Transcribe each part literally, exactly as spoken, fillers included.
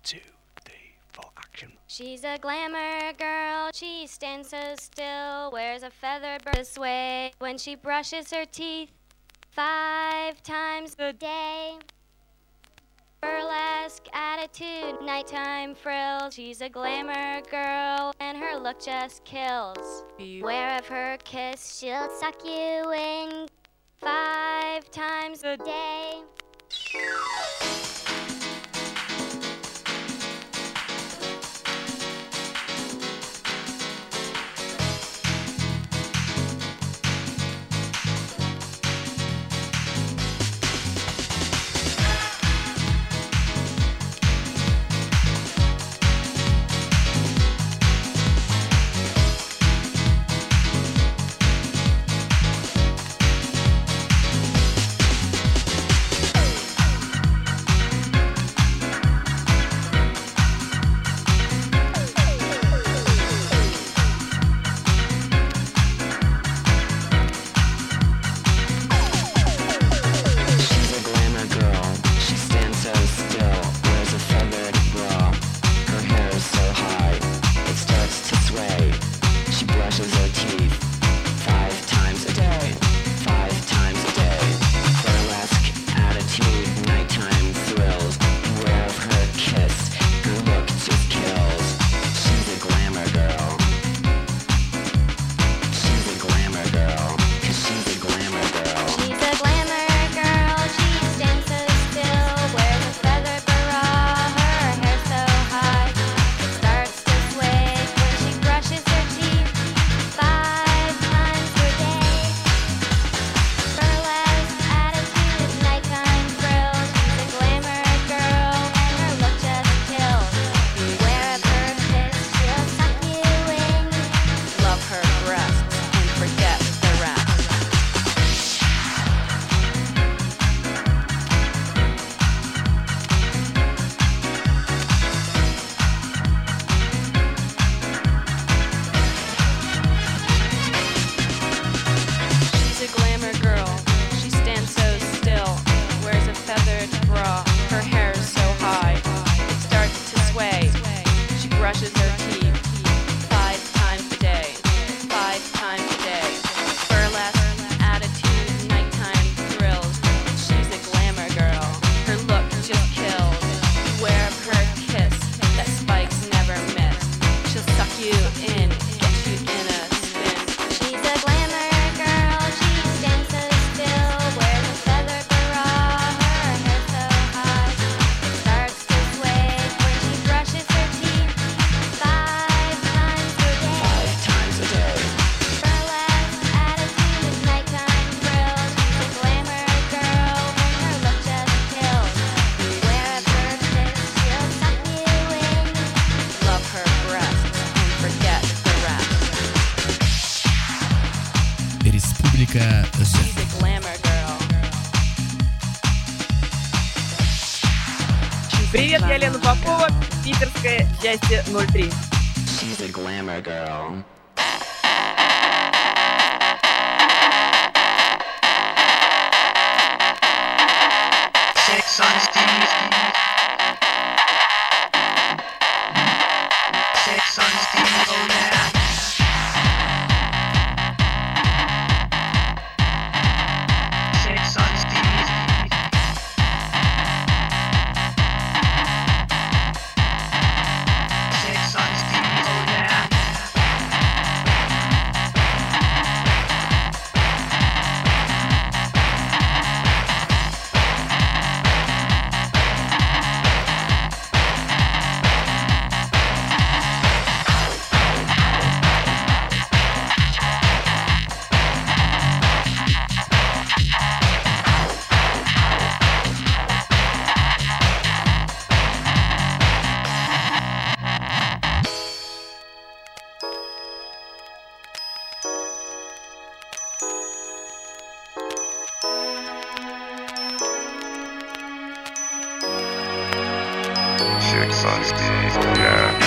two, three, four, action. She's a glamour girl, she stands so still, wears a feather this way when she brushes her teeth five times a day. Burlesque attitude, nighttime frills. She's a glamour girl and her look just kills. Beware of her kiss, she'll suck you in five times a day. Привет, я Лена Попова, питерская, счастье ноль три. She's a glamour girl. Sex on Steve. Sex on Steve, oh yeah. Sex on Steve. Sex on Steve, oh yeah. Sex on Steve, oh yeah.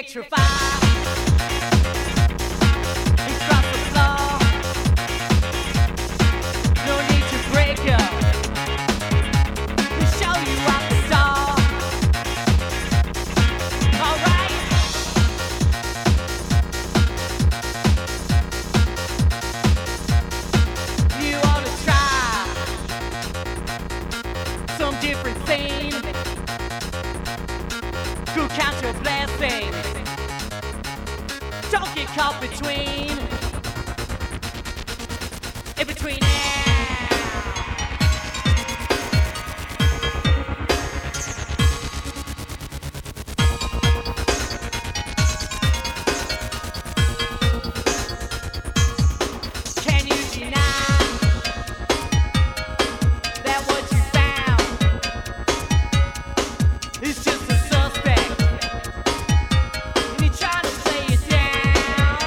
Electrify. We cross the floor. No need to break up. We show you out the door. Alright. You wanna try some different thing? Go count your blessings. Don't get caught between. In between now. Can you deny that what you found is just a suspect? And you try to play it down.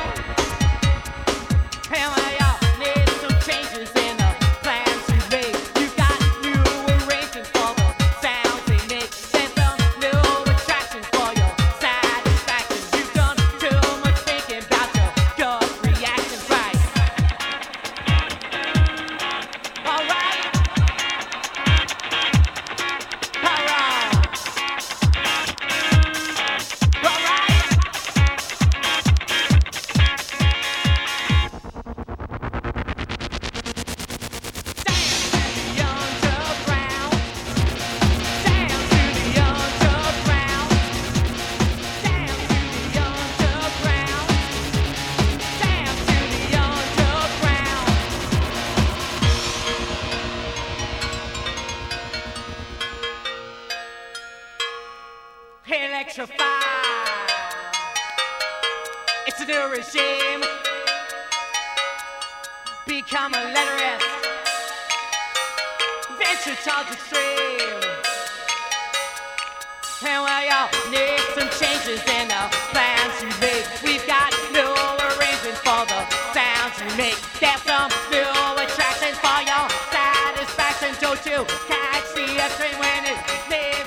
And we all need some changes in the plans you made. You got new arrangements for the sounds they make. There's some new attractions for your satisfaction. You've done too much thinking about your gut reactions, right? Alright. Alright. Alright. Electrify. It's a new regime. Become a letterist. Venture towards extreme. And we all need some changes in the plans you make. We've got new arrangements for the sounds you make. There's some new attractions for your satisfaction. Don't you catch the train when it's made?